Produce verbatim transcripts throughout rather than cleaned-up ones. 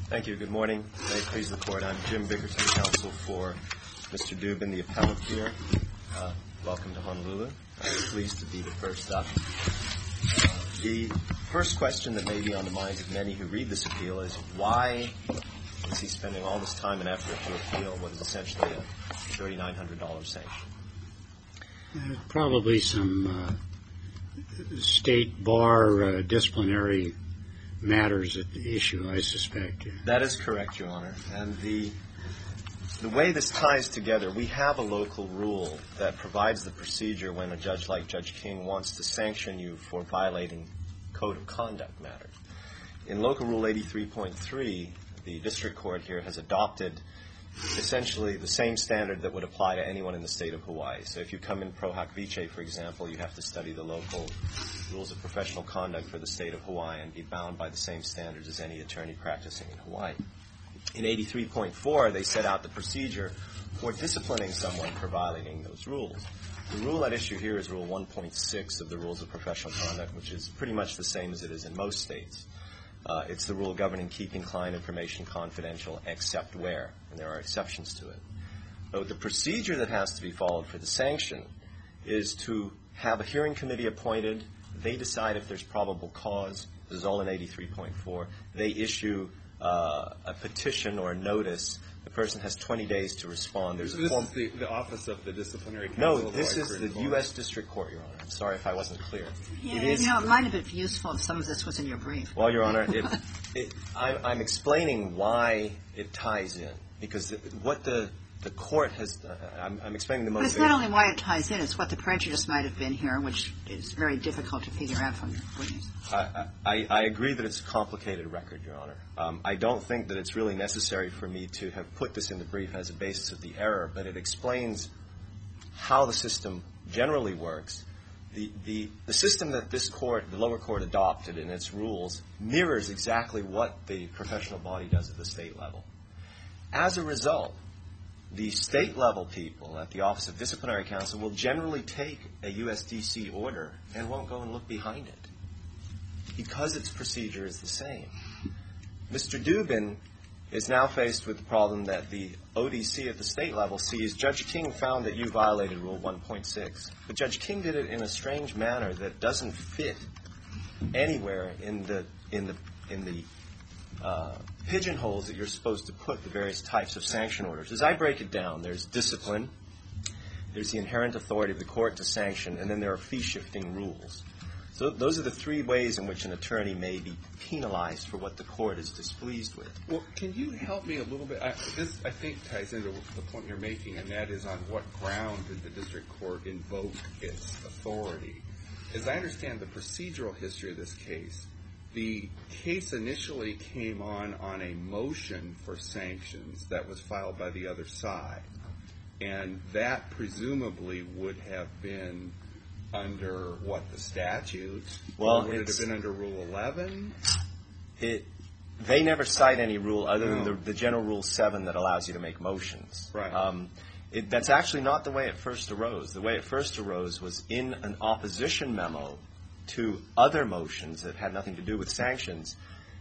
Thank you. Good morning. May it please the Court. I'm Jim Bickerton, counsel for Mister Dubin, the appellant here. Uh, welcome to Honolulu. I'm pleased to be the first up. Uh, the first question that may be on the minds of many who read this appeal is why is he spending all this time and effort to appeal what is essentially a three thousand nine hundred dollars sanction? Uh, probably some uh, state bar uh, disciplinary matters at issue, I suspect. That is correct, Your Honor. And the the way this ties together, we have a local rule that provides the procedure when a judge like Judge King wants to sanction you for violating code of conduct matters. In Local Rule eighty-three point three, the district court here has adopted essentially the same standard that would apply to anyone in the state of Hawaii. So if you come in pro hac vice, for example, you have to study the local rules of professional conduct for the state of Hawaii and be bound by the same standards as any attorney practicing in Hawaii. In eighty-three point four, they set out the procedure for disciplining someone for violating those rules. The rule at issue here is Rule one point six of the Rules of Professional Conduct, which is pretty much the same as it is in most states. Uh, it's the rule governing keeping client information confidential except where, and there are exceptions to it. So the procedure that has to be followed for the sanction is to have a hearing committee appointed. They decide if there's probable cause. This is all in eighty-three point four. They issue uh, a petition or a notice. The person has twenty days to respond. There's this a form. Is the, the Office of the Disciplinary Counsel? No, this is the U S District Court, Your Honor. I'm sorry if I wasn't clear. Yeah, it is, you know, it might have been useful if some of this was in your brief. Well, Your Honor, it, it, I'm, I'm explaining why it ties in, because what the the court has, uh, I'm, I'm explaining the But motivation. it's not only why it ties in, it's what the prejudice might have been here, which is very difficult to figure out from your briefs. I, I, I agree that it's a complicated record, Your Honor. Um, I don't think that it's really necessary for me to have put this in the brief as a basis of the error, but it explains how the system generally works. The, the, the system that this court, the lower court, adopted in its rules mirrors exactly what the professional body does at the state level. As a result, the state-level people at the Office of Disciplinary Counsel will generally take a U S D C order and won't go and look behind it because its procedure is the same. Mister Dubin is now faced with the problem that the O D C at the state level sees Judge King found that you violated Rule one point six. But Judge King did it in a strange manner that doesn't fit anywhere in the in the in the uh, pigeonholes that you're supposed to put the various types of sanction orders. As I break it down, there's discipline, there's the inherent authority of the court to sanction, and then there are fee-shifting rules. So those are the three ways in which an attorney may be penalized for what the court is displeased with. Well, can you help me a little bit? I, this, I think, ties into the point you're making, and that is on what ground did the district court invoke its authority? As I understand the procedural history of this case, the case initially came on on a motion for sanctions that was filed by the other side, and that presumably would have been under, what, the statute? Well, or would it have been under Rule eleven? It, they never cite any rule other No. than the, the general Rule seven that allows you to make motions. Right. Um, it, that's actually not the way it first arose. The way it first arose was in an opposition memo to other motions that had nothing to do with sanctions.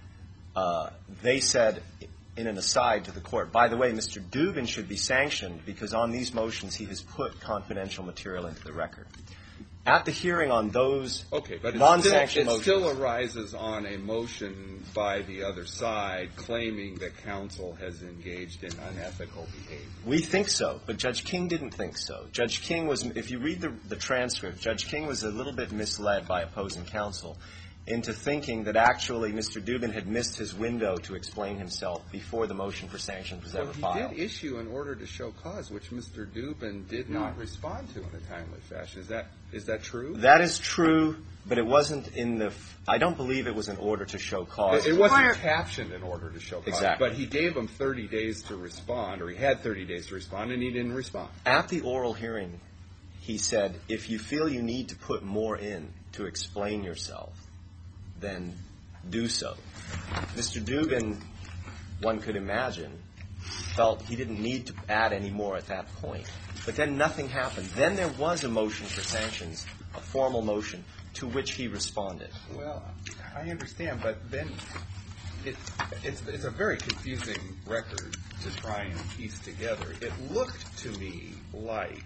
Uh, they said, in an aside to the court, by the way, Mister Dubin should be sanctioned because on these motions he has put confidential material into the record. At the hearing on those okay, but it non-sanctioned still, it motions, still arises on a motion by the other side claiming that counsel has engaged in unethical behavior. we think so, but Judge King didn't think so. Judge King was, if you read the, the transcript, Judge King was a little bit misled by opposing counsel into thinking that actually Mister Dubin had missed his window to explain himself before the motion for sanctions was well, ever he filed. did issue an order to show cause, which Mister Dubin did not respond to in a timely fashion. Is that is that true? That is true, but it wasn't in the, I don't believe it was an order to show cause. It, it wasn't captioned in order to show cause. Exactly. But he gave him thirty days to respond, or he had thirty days to respond, and he didn't respond. At the oral hearing, he said, if you feel you need to put more in to explain yourself, then do so. Mister Dubin, one could imagine, felt he didn't need to add any more at that point. But then nothing happened. Then there was a motion for sanctions, a formal motion, to which he responded. Well, I understand, but then it, it's, it's a very confusing record to try and piece together. It looked to me like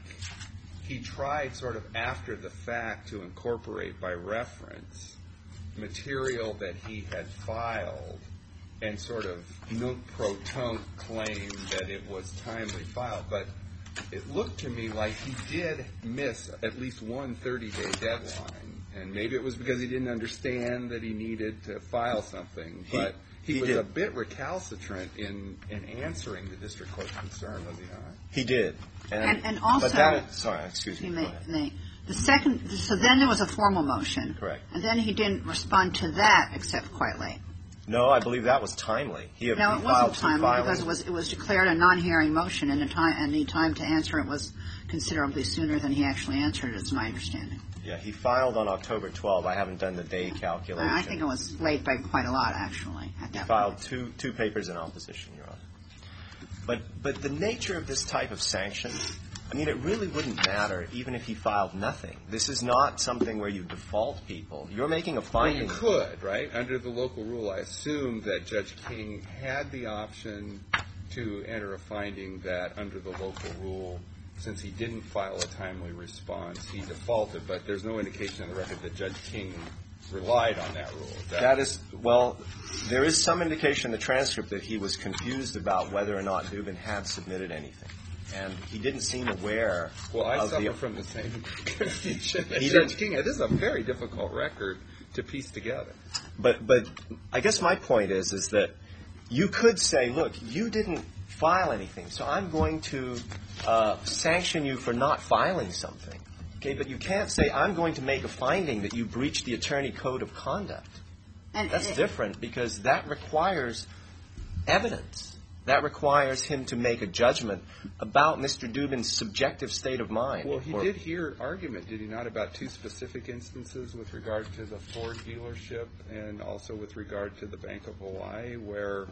he tried sort of after the fact to incorporate by reference material that he had filed and sort of nunc pro tunc claim that it was timely filed. But it looked to me like he did miss at least one thirty-day deadline. And maybe it was because he didn't understand that he needed to file something. But he, he, he was did. a bit recalcitrant in, in answering the district court's concern, was he not? He did. And, and, and also, but that, sorry, excuse me. May, may, the second, so then there was a formal motion. Correct. And then he didn't respond to that except quite late. No, I believe that was timely. He, no, he it wasn't timely because it was it was declared a non-hearing motion, and the time and the time to answer it was considerably sooner than he actually answered it, is my understanding. Yeah, he filed on October twelfth. I haven't done the day calculation. I think it was late by quite a lot, actually. At that he filed point. two two papers in opposition, Your Honor. But but the nature of this type of sanction, I mean, it really wouldn't matter even if he filed nothing. This is not something where you default people. You're making a finding. Well, you could, right? Under the local rule, I assume that Judge King had the option to enter a finding that under the local rule, since he didn't file a timely response, he defaulted. But there's no indication in the record that Judge King relied on that rule. Is that, that is, well, there is some indication in the transcript that he was confused about whether or not Dubin had submitted anything. And he didn't seem aware well, I of suffer the, from the same confusion as he Judge King. This is a very difficult record to piece together. But but I guess my point is is that you could say, look, you didn't file anything, so I'm going to uh, sanction you for not filing something. Okay, but you can't say I'm going to make a finding that you breached the attorney code of conduct. And That's it, different because that requires evidence. That requires him to make a judgment about Mister Dubin's subjective state of mind. Well, he or, did hear argument, did he not, about two specific instances with regard to the Ford dealership and also with regard to the Bank of Hawaii, where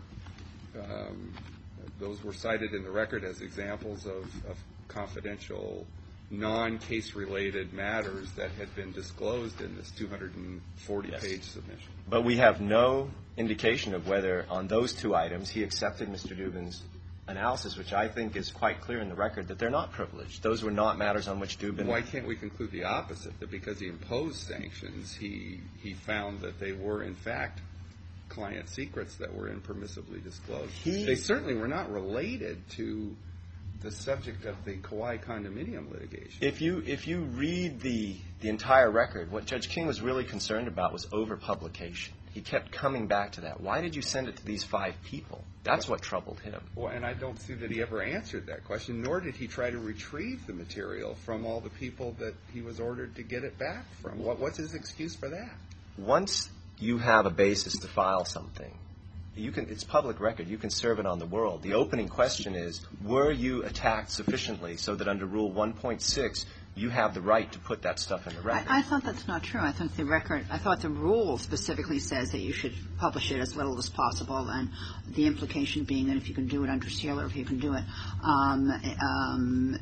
um, those were cited in the record as examples of, of confidential, non-case-related matters that had been disclosed in this two hundred forty page yes. submission. But we have no indication of whether on those two items he accepted Mister Dubin's analysis, which I think is quite clear in the record that they're not privileged. Those were not matters on which Dubin... Why can't we conclude the opposite, that because he imposed sanctions, he he found that they were, in fact, client secrets that were impermissibly disclosed? He, they certainly were not related to the subject of the Kauai condominium litigation. If you if you read the the entire record, what Judge King was really concerned about was overpublication. He kept coming back to that. Why did you send it to these five people? That's what troubled him. Well, and I don't see that he ever answered that question, nor did he try to retrieve the material from all the people that he was ordered to get it back from. What, what's his excuse for that? Once you have a basis to file something, you can, it's public record. You can serve it on the world. The opening question is, were you attacked sufficiently so that under Rule one point six you have the right to put that stuff in the record? I, I thought that's not true. I think the record, I thought the rule specifically says that you should publish it as little as possible, and the implication being that if you can do it under seal or if you can do it um, um,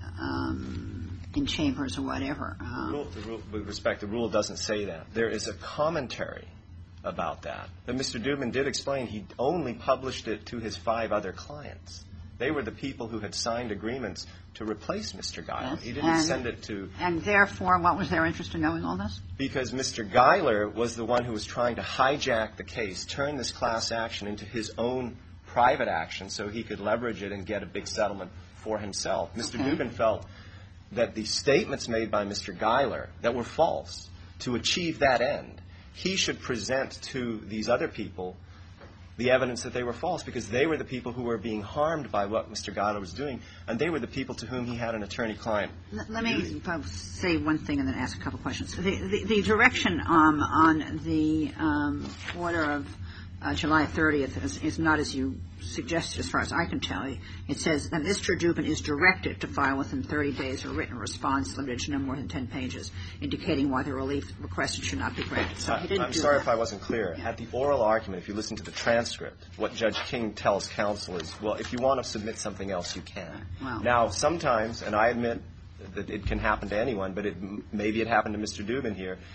um, in chambers or whatever. Um, the rule, the rule, with respect, the rule doesn't say that. There is a commentary about that. But Mister Dubin did explain he only published it to his five other clients. They were the people who had signed agreements to replace Mister Geiler. Yes. He didn't and, send it to... And therefore, what was their interest in knowing all this? Because Mister Geiler was the one who was trying to hijack the case, turn this class action into his own private action so he could leverage it and get a big settlement for himself. Mister Okay. Dubin felt that the statements made by Mister Geiler that were false, to achieve that end, he should present to these other people the evidence that they were false, because they were the people who were being harmed by what Mister Geiler was doing, and they were the people to whom he had an attorney-client. Let, let me say one thing and then ask a couple questions. The, the, the direction um, on the um, order of uh, July thirtieth is, is not as you suggested, as far as I can tell. It says that Mister Dubin is directed to file within thirty days a written response limited to no more than ten pages, indicating why the relief requested should not be granted. So he didn't I'm do sorry that. if I wasn't clear. Yeah. At the oral argument, if you listen to the transcript, what Judge King tells counsel is, well, if you want to submit something else, you can. Wow. Now, sometimes, and I admit that it can happen to anyone, but it, maybe it happened to Mister Dubin here,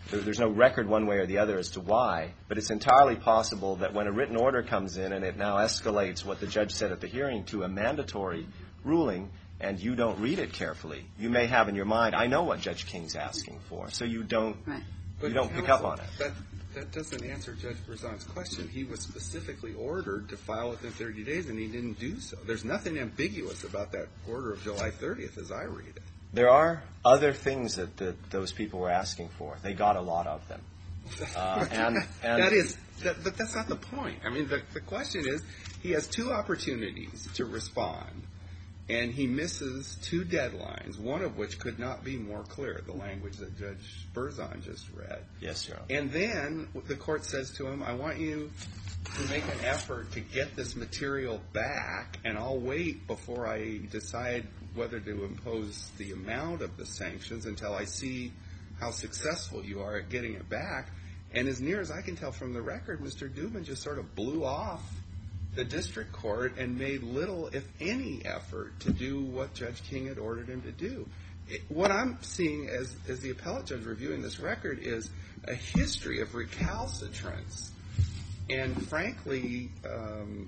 There, there's no record one way or the other as to why, but it's entirely possible that when a written order comes in and it now escalates what the judge said at the hearing to a mandatory ruling, and you don't read it carefully, you may have in your mind, I know what Judge King's asking for, so you don't Right. you But don't pick up counsel, on it. That, that doesn't answer Judge Berzon's question. He was specifically ordered to file within thirty days, and he didn't do so. There's nothing ambiguous about that order of July thirtieth as I read it. There are other things that the, those people were asking for. They got a lot of them. Uh, and, and that is, that, but that's not the point. I mean, the, the question is, he has two opportunities to respond, and he misses two deadlines, one of which could not be more clear, the language that Judge Berzon just read. Yes, Your Honor. And then the court says to him, I want you to make an effort to get this material back, and I'll wait before I decide whether to impose the amount of the sanctions until I see how successful you are at getting it back. And as near as I can tell from the record, Mister Dubin just sort of blew off the district court and made little, if any, effort to do what Judge King had ordered him to do. It, what I'm seeing as, as the appellate judge reviewing this record is a history of recalcitrance and, frankly, um,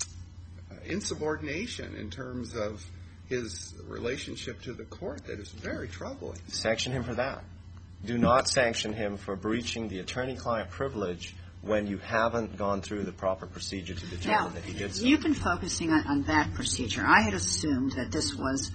insubordination in terms of his relationship to the court that is very troubling. Sanction him for that. Do not sanction him for breaching the attorney-client privilege when you haven't gone through the proper procedure to determine Now, that he did so. You've been focusing on, on that procedure. I had assumed that this was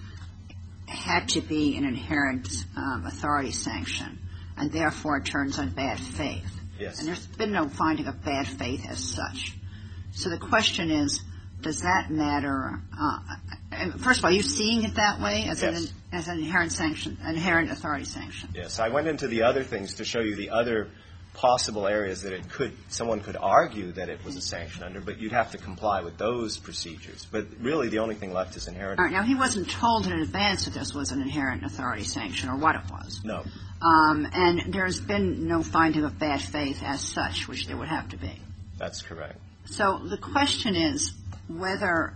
had to be an inherent um, authority sanction, and therefore it turns on bad faith. Yes. And there's been no finding of bad faith as such. So the question is, does that matter? Uh, first of all, are you seeing it that way as Yes. an as an inherent sanction, inherent authority sanction? Yes. I went into the other things to show you the other possible areas that it could, someone could argue that it was a sanction under, but you'd have to comply with those procedures. But really, the only thing left is inherent. All right. Now, he wasn't told in advance that this was an inherent authority sanction or what it was. No. Um, and there's been no finding of bad faith as such, which there would have to be. That's correct. So the question is whether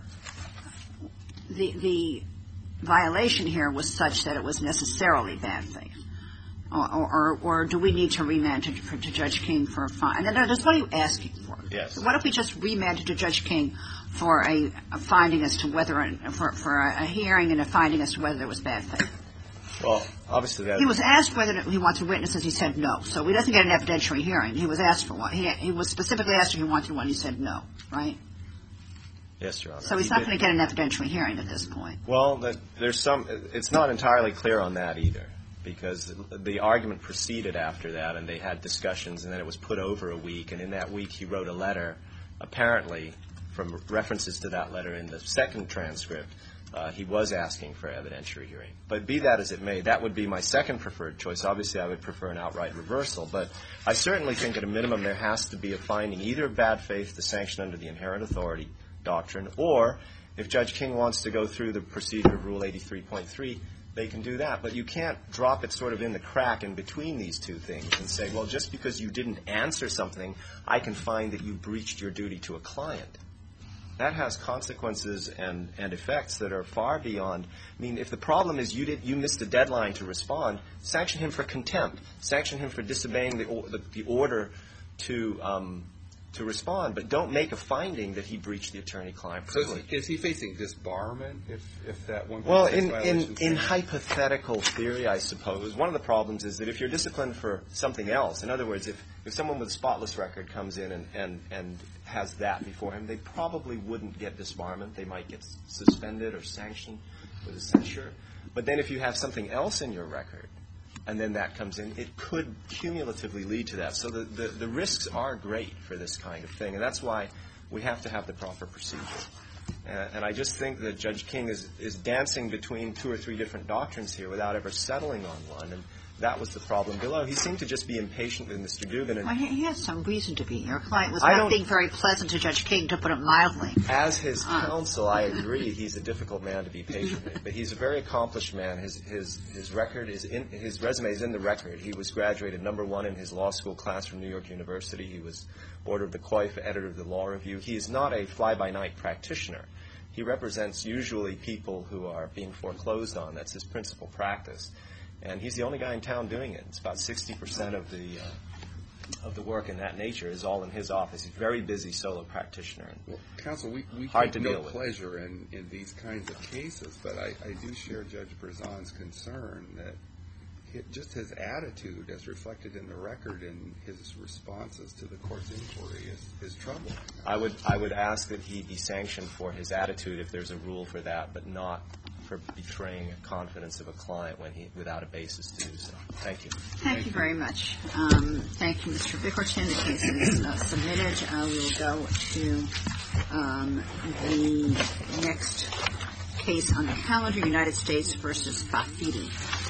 the the violation here was such that it was necessarily bad faith, or or, or do we need to remand to, for, to Judge King for a fine? And that's what are you asking for? Yes. What if we just remanded to Judge King for a, a finding as to whether for for a, a hearing and a finding as to whether there was bad faith? Well, obviously that. He was asked whether he wanted witnesses. He said no. So he doesn't get an evidentiary hearing. He was asked for one. He, he was specifically asked if he wanted one. He said no. Right. Yes, Your Honor. So he's He not did- going to get an evidentiary hearing at this point. Well, that, there's some. It's not entirely clear on that either, because the argument proceeded after that, and they had discussions, and then it was put over a week. And in that week, he wrote a letter, apparently, from references to that letter in the second transcript. Uh, he was asking for evidentiary hearing. But be that as it may, that would be my second preferred choice. Obviously, I would prefer an outright reversal. But I certainly think at a minimum there has to be a finding either of bad faith to sanction under the inherent authority doctrine, or if Judge King wants to go through the procedure of Rule eighty-three point three, they can do that. But you can't drop it sort of in the crack in between these two things and say, well, just because you didn't answer something, I can find that you breached your duty to a client. That has consequences and, and effects that are far beyond. I mean, if the problem is you did you missed a deadline to respond, sanction him for contempt. Sanction him for disobeying the the, the order to um, to respond. But don't make a finding that he breached the attorney-client So privilege. is he, is he facing disbarment if, if that one? Well, percent in, violation in, in stands? hypothetical theory, I suppose, one of the problems is that if you're disciplined for something else, in other words, if, if someone with a spotless record comes in and, and, and has that before him, they probably wouldn't get disbarment. They might get suspended or sanctioned with a censure. But then if you have something else in your record, and then that comes in, it could cumulatively lead to that. So the, the, the risks are great for this kind of thing, and that's why we have to have the proper procedure. Uh, and I just think that Judge King is, is dancing between two or three different doctrines here without ever settling on one, and that was the problem below. He seemed to just be impatient with Mister Dubin. And Well, he, he had some reason to be. Your client was I not don't- being very pleasant to Judge King, to put it mildly. as his counsel, I agree, he's a difficult man to be patient with. But he's a very accomplished man. His his his record is in his resume is in the record. He was graduated number one in his law school class from New York University. He was Board of the Coif, editor of the Law Review. He is not a fly-by-night practitioner. He represents usually people who are being foreclosed on. That's his principal practice. And he's the only guy in town doing it. It's about sixty percent of the uh, of the work in that nature is all in his office. He's a very busy solo practitioner. Well, counsel, we, we Hard take to no deal with. pleasure in, in these kinds of cases, but I, I do share Judge Berzon's concern that he, just his attitude, as reflected in the record and his responses to the court's inquiry, is, is troubling. I would I would ask that he be sanctioned for his attitude if there's a rule for that, but not for betraying a confidence of a client when he without a basis to do so. Thank you. Thank you very much. Um, thank you, Mister Bickerton. The case is uh, submitted. Uh, we will go to um, the next case on the calendar, United States versus Fafiti.